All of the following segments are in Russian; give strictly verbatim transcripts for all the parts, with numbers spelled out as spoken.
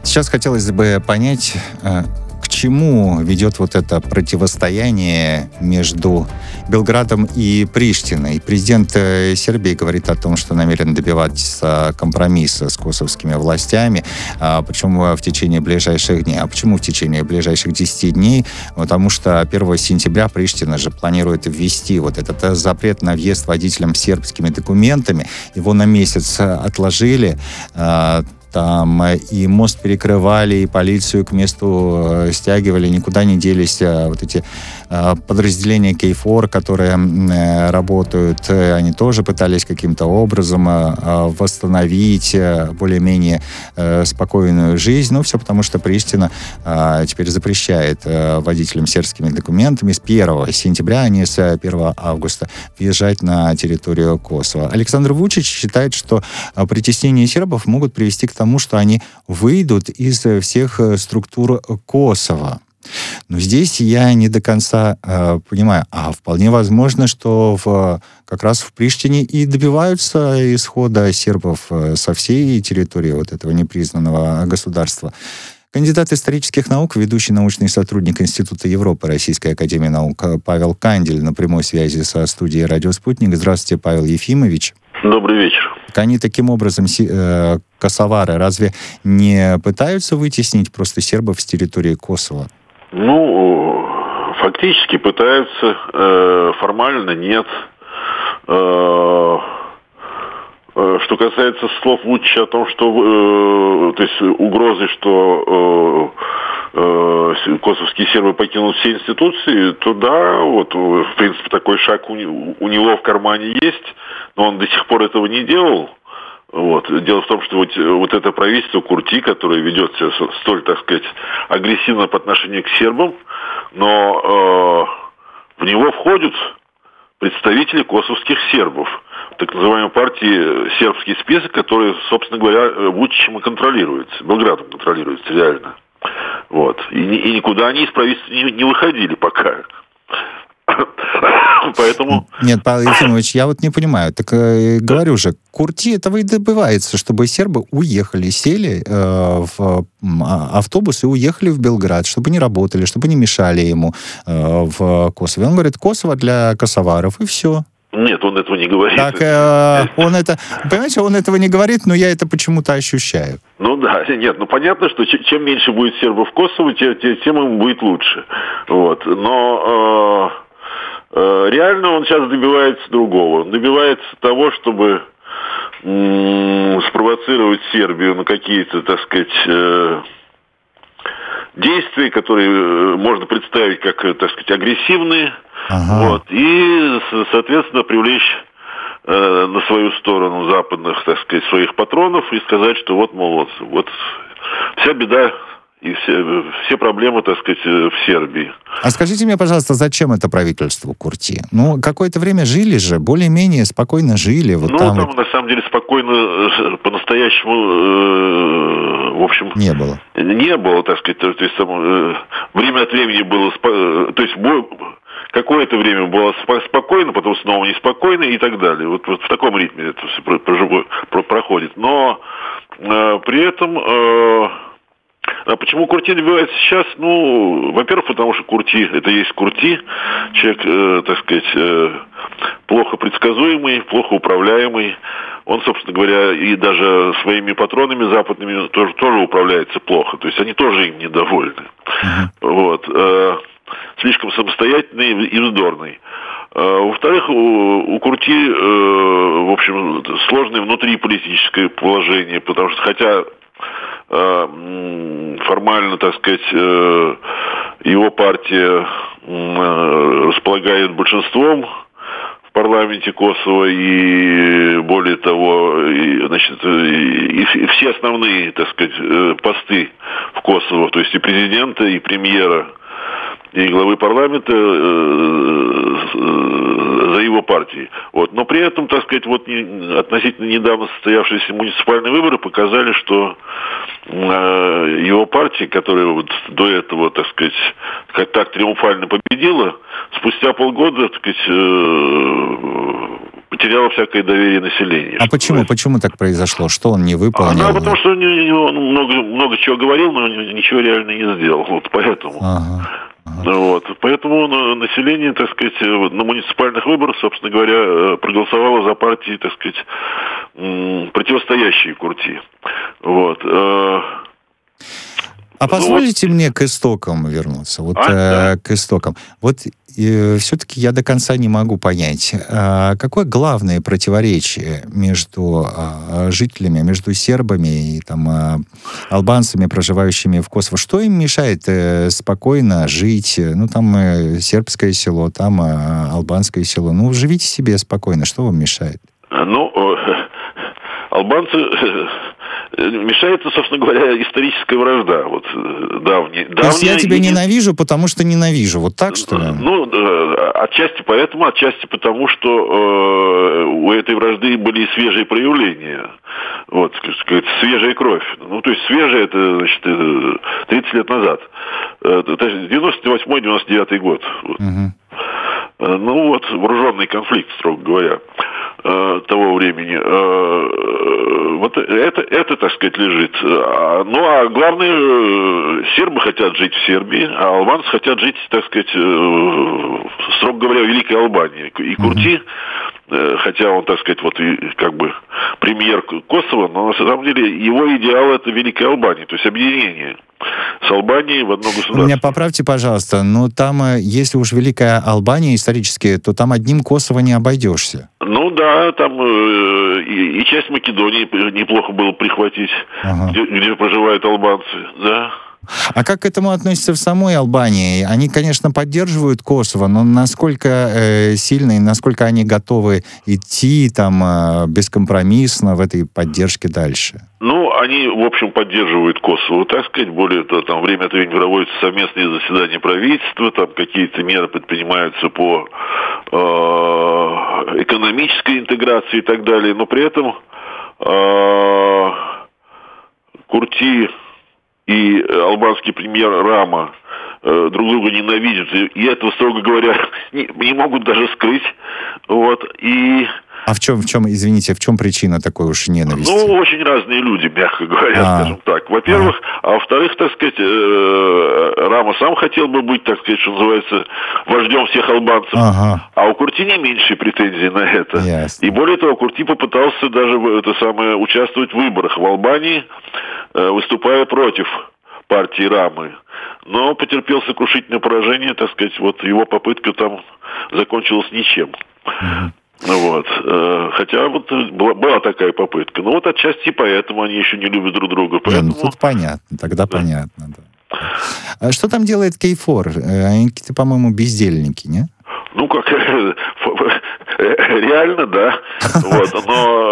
Сейчас хотелось бы понять, к чему ведет вот это противостояние между Белградом и Приштиной. Президент Сербии говорит о том, что намерен добиваться компромисса с косовскими властями, причем в течение ближайших дней. А почему в течение ближайших десяти дней? Потому что первого сентября Приштина же планирует ввести вот этот запрет на въезд водителям с сербскими документами. Его на месяц отложили. Там и мост перекрывали, и полицию к месту стягивали, никуда не делись вот эти подразделения кей фор, которые работают, они тоже пытались каким-то образом восстановить более-менее спокойную жизнь. Ну, все потому, что Приштина теперь запрещает водителям с сербскими документами с первого сентября, а не с первого августа въезжать на территорию Косово. Александр Вучич считает, что притеснения сербов могут привести к тому, что они выйдут из всех структур Косово. Но здесь я не до конца э, понимаю. А вполне возможно, что в, как раз в Приштине и добиваются исхода сербов со всей территории вот этого непризнанного государства. Кандидат исторических наук, ведущий научный сотрудник Института Европы Российской академии наук Павел Кандиль на прямой связи со студией «Радио Спутник». Здравствуйте, Павел Ефимович. Добрый вечер. Они таким образом, э, косовары, разве не пытаются вытеснить просто сербов с территории Косово? Ну, фактически пытаются, э, формально нет. Э, э, что касается слов Вучича о том, что, э, то есть угрозы, что э, э, косовские сербы покинут все институции, то да, вот, в принципе, такой шаг у, у него в кармане есть, но он до сих пор этого не делал. Вот. Дело в том, что вот, вот это правительство Курти, которое ведет себя столь, так сказать, агрессивно по отношению к сербам, но э, в него входят представители косовских сербов, так называемой партии «Сербский список», который, собственно говоря, Вучичем и контролируется, Белградом контролируется реально. Вот. И, и никуда они из правительства не, не выходили пока. Поэтому... Нет, Павел Ефимович, я вот не понимаю. Так э, говорю же, Курти этого и добивается, чтобы сербы уехали, сели э, в автобус и уехали в Белград, чтобы не работали, чтобы не мешали ему э, в Косово. Он говорит, Косово для косоваров, и все. Нет, он этого не говорит. Так, э, он это... Понимаете, он этого не говорит, но я это почему-то ощущаю. Ну да, нет, ну понятно, что чем меньше будет сербов в Косово, тем, тем им будет лучше. Вот. Но... Э... Реально он сейчас добивается другого. Он добивается того, чтобы м- спровоцировать Сербию на какие-то, так сказать, э- действия, которые можно представить как, так сказать, агрессивные. Ага. Вот, и, соответственно, привлечь э- на свою сторону западных, так сказать, своих патронов и сказать, что вот, мол, вот, вот вся беда и все, все проблемы, так сказать, в Сербии. А скажите мне, пожалуйста, зачем это правительству Курти? Ну, какое-то время жили же, более-менее спокойно жили. Вот ну, там, там, вот... на самом деле, спокойно, по-настоящему, э, в общем... Не было. Не было, так сказать, то, то есть, там, э, время от времени было... Спо... То есть, какое-то время было спокойно, потом снова неспокойно и так далее. Вот, вот в таком ритме это все проходит. Но э, при этом... Э, А почему Курти добивается сейчас? Ну, во-первых, потому что Курти, это есть Курти, человек, э, так сказать, э, плохо предсказуемый, плохо управляемый. Он, собственно говоря, и даже своими патронами западными тоже, тоже управляется плохо. То есть они тоже им недовольны. Uh-huh. Вот. Э, слишком самостоятельный и вздорный. Э, во-вторых, у, у Курти, э, в общем, сложное внутриполитическое положение, потому что хотя... формально, так сказать, его партия располагает большинством в парламенте Косово и, более того, и, значит, и, и все основные, так сказать, посты в Косово, то есть и президента, и премьера, и главы парламента за его партией. Вот. Но при этом, так сказать, вот относительно недавно состоявшиеся муниципальные выборы показали, что его партия, которая вот до этого, так сказать, как так триумфально победила, спустя полгода, так сказать, потеряла всякое доверие населения. А почему? Почему так произошло? Что он не выполнил? А, потому что он много, много чего говорил, но ничего реально не сделал. Вот поэтому. Ага. Ага. Вот. Поэтому население, так сказать, на муниципальных выборах, собственно говоря, проголосовало за партии, так сказать, противостоящие Курти. Вот. А позволите ну, мне к истокам вернуться? Вот а, э, да. к истокам. Вот э, все-таки я до конца не могу понять, э, какое главное противоречие между э, жителями, между сербами и там, э, албанцами, проживающими в Косово? Что им мешает э, спокойно жить? Ну, там э, сербское село, там э, албанское село. Ну, живите себе спокойно. Что вам мешает? Ну, э, албанцы... Мешается, собственно говоря, историческая вражда. Вот, давняя, То есть я тебя и... ненавижу, потому что ненавижу. Вот так, что ли? Ну, отчасти поэтому, отчасти потому, что э, у этой вражды были свежие проявления. Вот, сказать, свежая кровь. Ну, то есть свежая, это, значит, тридцать лет назад. Это девяносто восьмой девяносто девятый год. Вот. Угу. Ну, вот, вооруженный конфликт, строго говоря, того времени. Вот это, это, так сказать, лежит. Ну, а главное, сербы хотят жить в Сербии, а албанцы хотят жить, так сказать, строго говоря, в Великой Албании. И Курти, хотя он, так сказать, вот и как бы премьер Косово, но на самом деле его идеал — это Великая Албания, то есть объединение с Албанией в одно государство. Меня поправьте, пожалуйста, но там, если уж Великая Албания исторически, то там одним Косово не обойдешься. Ну да, там э, и, и часть Македонии неплохо было прихватить, ага. где, где проживают албанцы, да. А как к этому относятся в самой Албании? Они, конечно, поддерживают Косово, но насколько э, сильно и насколько они готовы идти там э, бескомпромиссно в этой поддержке дальше? Ну, они, в общем, поддерживают Косово, так сказать. Более того, там время от времени проводятся совместные заседания правительства, там какие-то меры предпринимаются по э, экономической интеграции и так далее. Но при этом э, Курти и албанский премьер Рама э, друг друга ненавидят, и, и этого, строго говоря, не, не могут даже скрыть. Вот, и... А в чем, в чем, извините, в чем причина такой уж ненависти? Ну, очень разные люди, мягко говоря, а. скажем так. Во-первых, а. а во-вторых, так сказать, э, Рама сам хотел бы быть, так сказать, что называется, вождем всех албанцев, ага. а у Курти не меньшие претензии на это. Ясно. И более того, Курти попытался даже это самое, участвовать в выборах в Албании, э, выступая против партии Рамы. Но потерпел сокрушительное поражение, так сказать, вот его попытка там закончилась ничем. Mm-hmm. Вот. Хотя вот была, была такая попытка. Но вот отчасти поэтому они еще не любят друг друга. Поэтому... Не, ну тут понятно, тогда да. понятно. Да. А что там делает Кейфор? Они какие-то, по-моему, бездельники, не? Ну, как, реально, да. Вот. Но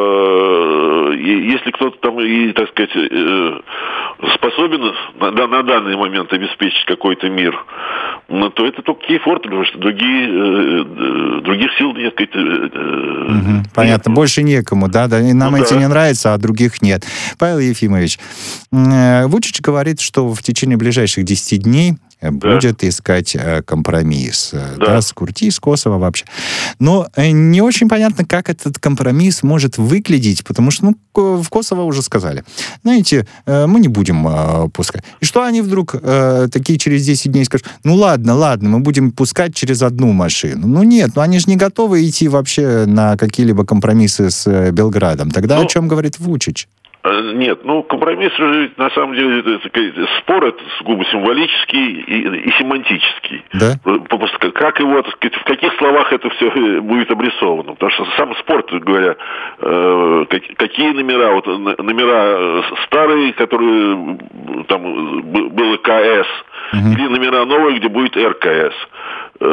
э, если кто-то там, и, так сказать, э, способен на, на данный момент обеспечить какой-то мир, ну, то это только Кейфор, потому что другие, э, других сил нет. Э, угу, понятно, нет. Больше некому, да? да? И нам ну, эти да. не нравятся, а других нет. Павел Ефимович, э, Вучич говорит, что в течение ближайших десяти дней будет да. искать э, компромисс да. Да, с Курти, с Косово вообще. Но э, не очень понятно, как этот компромисс может выглядеть, потому что, ну, в Косово уже сказали. Знаете, э, мы не будем э, пускать. И что они вдруг э, такие через десять дней скажут, ну ладно, ладно, мы будем пускать через одну машину. Ну нет, ну они же не готовы идти вообще на какие-либо компромиссы с э, Белградом. Тогда ну, о чем говорит Вучич? Нет, ну компромисс же на самом деле это, спор это сугубо символический и, и семантический. Да? Просто как его, так сказать, в каких словах это все будет обрисовано. Потому что сам спор, говоря, э, какие номера, вот номера старые, которые там было КС, угу. или номера новые, где будет РКС, э,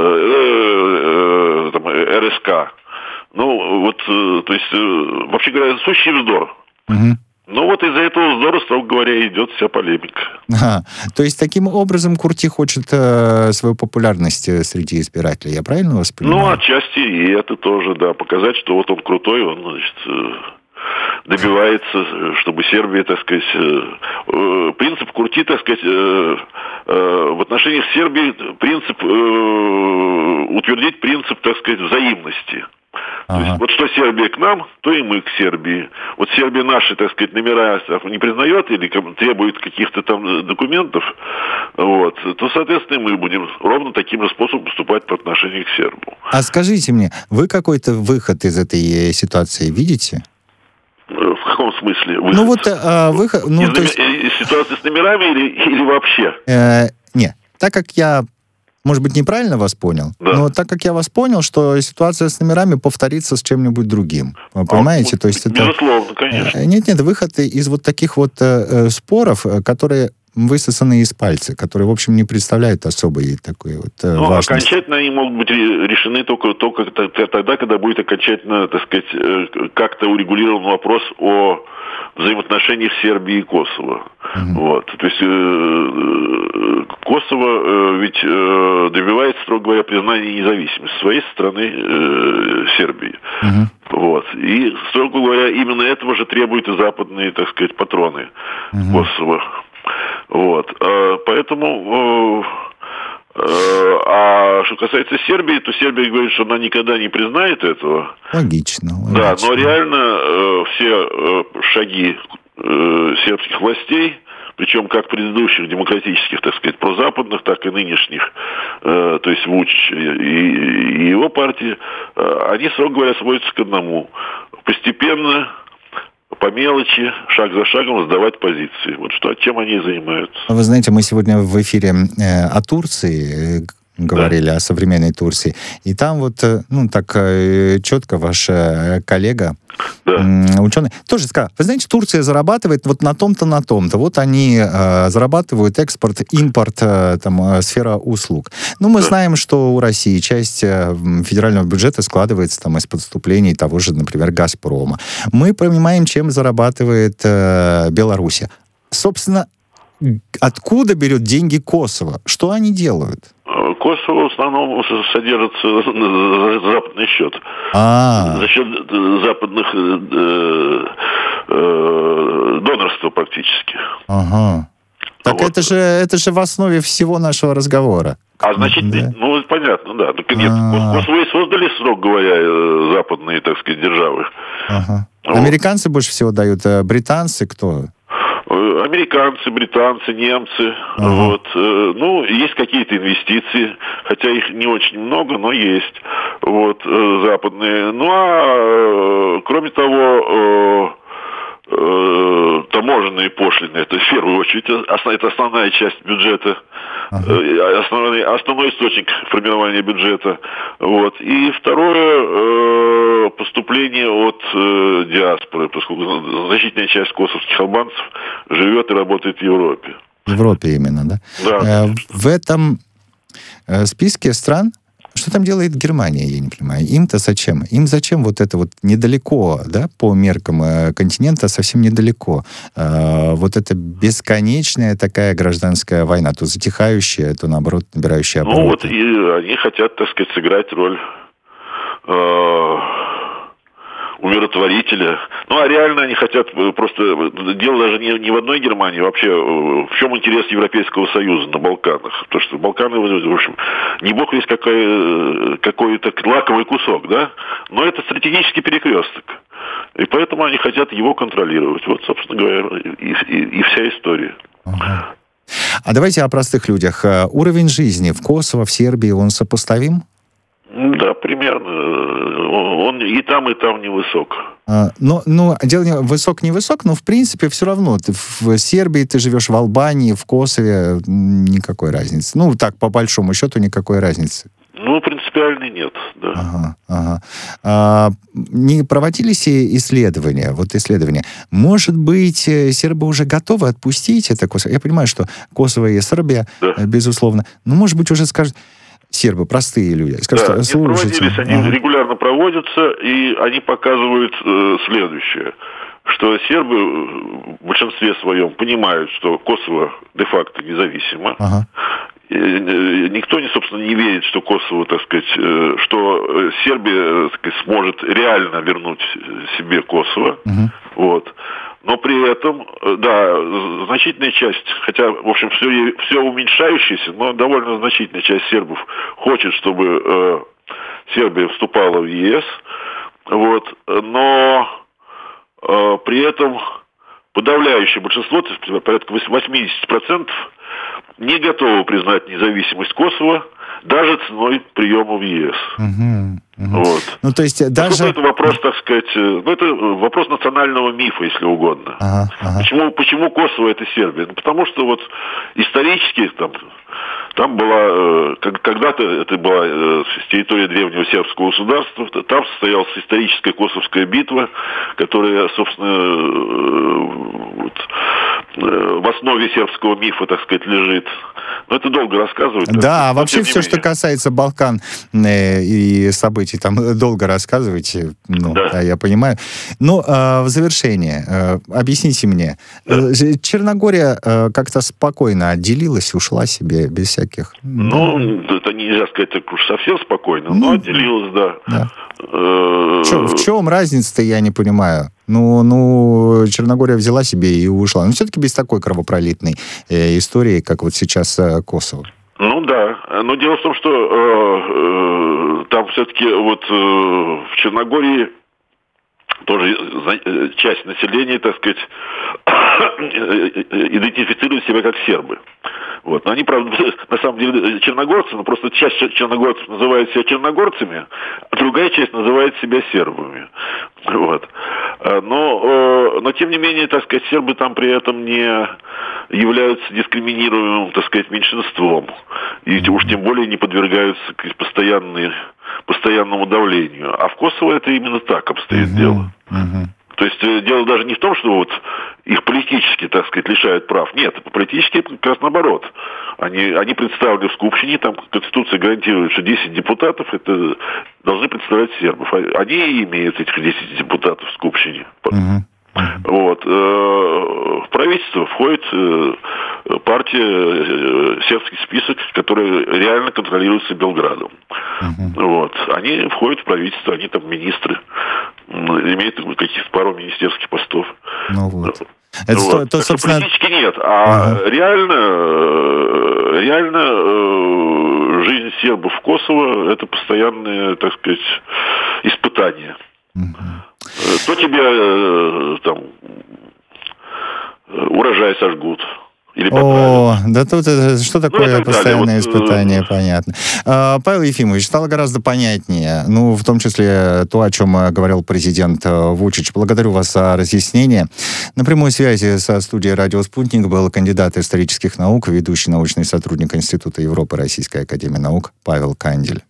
э, там, РСК. Ну, вот, то есть, вообще говоря, сущий вздор. Угу. Ну вот из-за этого вздора, строго говоря, идет вся полемика. А, то есть таким образом Курти хочет э, свою популярность среди избирателей, я правильно вас понимаю? Ну, отчасти и это тоже, да, показать, что вот он крутой, он, значит, добивается, чтобы Сербия, так сказать, э, принцип Курти, так сказать, э, э, в отношениях с Сербией принцип, э, утвердить принцип, так сказать, взаимности. Ага. То есть, вот что Сербия к нам, то и мы к Сербии. Вот Сербия наши, так сказать, номера не признает или требует каких-то там документов, вот, то, соответственно, мы будем ровно таким же способом поступать по отношению к сербу. А скажите мне, вы какой-то выход из этой ситуации видите? В каком смысле выход? Ну вот а, выход... Ну, из, то есть... из ситуации с номерами или, или вообще? Э, нет, так как я, может быть, неправильно вас понял, да. но так как я вас понял, что ситуация с номерами повторится с чем-нибудь другим. Вы понимаете? А, то есть безусловно, это... конечно. Нет-нет, выход из вот таких вот э, споров, которые высосаны из пальца, которые, в общем, не представляют особой такой вот э, ну, важности. Окончательно они могут быть решены только, только тогда, когда будет окончательно, так сказать, как-то урегулирован вопрос о взаимоотношениях Сербии и Косово. Uh-huh. Вот. То есть э, Косово э, ведь э, добивается, строго говоря, признания независимости своей страны э, Сербии. Uh-huh. Вот. И, строго говоря, именно этого же требуют и западные, так сказать, патроны uh-huh. Косово. Вот. Поэтому, а что касается Сербии, то Сербия говорит, что она никогда не признает этого. Логично. логично. Да, но реально все шаги сербских властей, причем как предыдущих демократических, так сказать, прозападных, так и нынешних, то есть Вучича и его партии, они, строго говоря, сводятся к одному. Постепенно, по мелочи, шаг за шагом сдавать позиции. Вот что, чем они занимаются. Вы знаете, мы сегодня в эфире э, о Турции говорили, да. о современной Турции. И там вот, ну, так э, четко ваш э, коллега, да. э, ученый, тоже сказал, вы знаете, Турция зарабатывает вот на том-то, на том-то. Вот они э, зарабатывают экспорт, импорт, э, там, э, сфера услуг. Ну, мы да. знаем, что у России часть э, федерального бюджета складывается там из поступлений того же, например, «Газпрома». Мы понимаем, чем зарабатывает э, Беларусь. Собственно, откуда берет деньги Косово? Что они делают? Косово в основном содержится за западный счет. А-а-а. За счет западных э, э, донорства практически. Ага. Так вот. это же это же в основе всего нашего разговора. А значит, да? ну понятно, да. Так нет, Косово и создали, строго говоря, западные, так сказать, державы. Ага. Вот. Американцы больше всего дают, а британцы кто? Американцы, британцы, немцы. Ага. Вот. Ну, есть какие-то инвестиции, хотя их не очень много, но есть. Вот, западные. Ну, а кроме того, таможенные пошлины, это в первую очередь, это основная часть бюджета, ага. основной, основной источник формирования бюджета. Вот. И второе, поступление от диаспоры, поскольку значительная часть косовских албанцев живет и работает в Европе. В Европе именно, да? Да. В этом списке стран, что там делает Германия, я не понимаю. Им-то зачем? Им зачем вот это вот недалеко, да, по меркам континента, совсем недалеко. Э, вот это бесконечная такая гражданская война, то затихающая, то, наоборот, набирающая обороты. Ну вот, и они хотят, так сказать, сыграть роль э, умиротворителя. Ну, а реально они хотят просто... Дело даже не, не в одной Германии. Вообще, в чем интерес Европейского Союза на Балканах? Потому что Балканы, в общем, не бог весь какой, какой-то лаковый кусок, да? Но это стратегический перекресток. И поэтому они хотят его контролировать. Вот, собственно говоря, и, и, и вся история. Ага. А давайте о простых людях. Уровень жизни в Косово, в Сербии, он сопоставим? Да, примерно. Он и там, и там невысок. А, но, но дело не высок-невысок, но в принципе все равно. Ты в Сербии, ты живешь в Албании, в Косове, никакой разницы. Ну, так, по большому счету, никакой разницы. Ну, принципиальной нет, да. Ага, ага. А, не проводились исследования, вот исследования. Может быть, сербы уже готовы отпустить это Косово? Я понимаю, что Косово и Сербия, да. безусловно, но, может быть, уже скажут... Сербы, простые люди. Скажут, да, слушайте. Проводились, они ага. регулярно проводятся, и они показывают э, следующее, что сербы в большинстве своем понимают, что Косово де-факто независимо. Ага. Никто, собственно, не верит, что Косово, так сказать, что Сербия, так сказать, сможет реально вернуть себе Косово. Угу. Вот. Но при этом, да, значительная часть, хотя, в общем, все, все уменьшающаяся, но довольно значительная часть сербов хочет, чтобы э, Сербия вступала в ЕС. Вот. Но э, при этом подавляющее большинство, то есть порядка восемьдесят процентов, не готовы признать независимость Косово даже ценой приема в ЕС. Угу, угу. Вот. Ну, то есть даже... Это вопрос, так сказать, ну, это вопрос национального мифа, если угодно. Ага, ага. Почему, почему Косово это Сербия? Ну, потому что вот исторически там, там была, когда-то это была территория древнего сербского государства, там состоялась историческая Косовская битва, которая, собственно, вот, в основе сербского мифа, так сказать, лежит. Но это долго рассказывать. Да, а вообще все, что касается Балкан э, и событий, там долго рассказывать, ну, да. Да, я понимаю. Но э, в завершение, э, объясните мне, да. э, Черногория э, как-то спокойно отделилась, ушла себе без всяких... Ну, да. Это нельзя сказать так уж совсем спокойно, ну, но отделилась, да. да. Чё, в чем разница-то, я не понимаю? Ну, ну, Черногория взяла себе и ушла. Но все-таки без такой кровопролитной э, истории, как вот сейчас э, Косово. Ну да, но дело в том, что э, э, там все-таки вот э, в Черногории тоже часть населения, так сказать, идентифицирует себя как сербы. Вот. Но они, правда, на самом деле черногорцы, но просто часть черногорцев называет себя черногорцами, а другая часть называет себя сербами. Вот. Но, но, тем не менее, так сказать, сербы там при этом не являются дискриминируемым, так сказать, меньшинством. И уж тем более не подвергаются постоянной, постоянному давлению. А в Косово это именно так обстоит uh-huh. дело. Uh-huh. То есть дело даже не в том, что вот их политически, так сказать, лишают прав. Нет, политически как раз наоборот. Они, они представлены в Скупщине, там Конституция гарантирует, что десять депутатов это должны представлять сербов. Они и имеют этих десять депутатов в Скупщине. Uh-huh. Вот. В правительство входит партия, сербский список, который реально контролируется Белградом. Uh-huh. Вот. Они входят в правительство, они там министры, имеют каких-то пару министерских постов. Ну вот. Это вот. то, то, так собственно... Политически нет, а uh-huh. реально, реально жизнь сербов в Косово это постоянное, так сказать, испытание. Uh-huh. То тебе там урожай сожгут. Или О, да тут это, что такое ну, постоянное вот, испытание, понятно. А, Павел Ефимович, стало гораздо понятнее, ну, в том числе то, о чем говорил президент Вучич. Благодарю вас за разъяснение. На прямой связи со студией «Радио Спутник» был кандидат исторических наук, ведущий научный сотрудник Института Европы Российской академии наук Павел Кандель.